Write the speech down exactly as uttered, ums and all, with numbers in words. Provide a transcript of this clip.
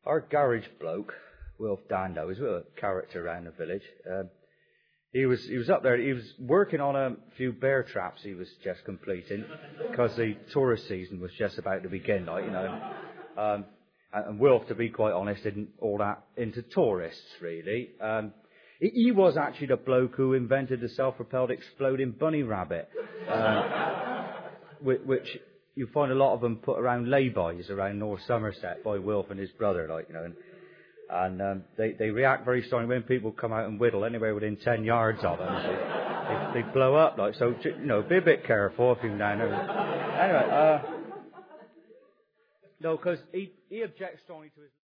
our garage bloke, Wilf Dando, was a character around the village. Um, he was he was up there. He was working on a few bear traps. He was just completing because the tourist season was just about to begin. Like you know, um, and, and Wilf, to be quite honest, isn't all that into tourists really. Um, he, he was actually the bloke who invented the self-propelled exploding bunny rabbit, um, which, which you find a lot of them put around lay-bys around North Somerset by Wilf and his brother, like you know. And, And um, they, they react very strongly when people come out and whittle anywhere within ten yards of them. They, they, they blow up, like so. You know, be a bit careful if you're down there. Anyway, uh, no, because he he objects strongly to his.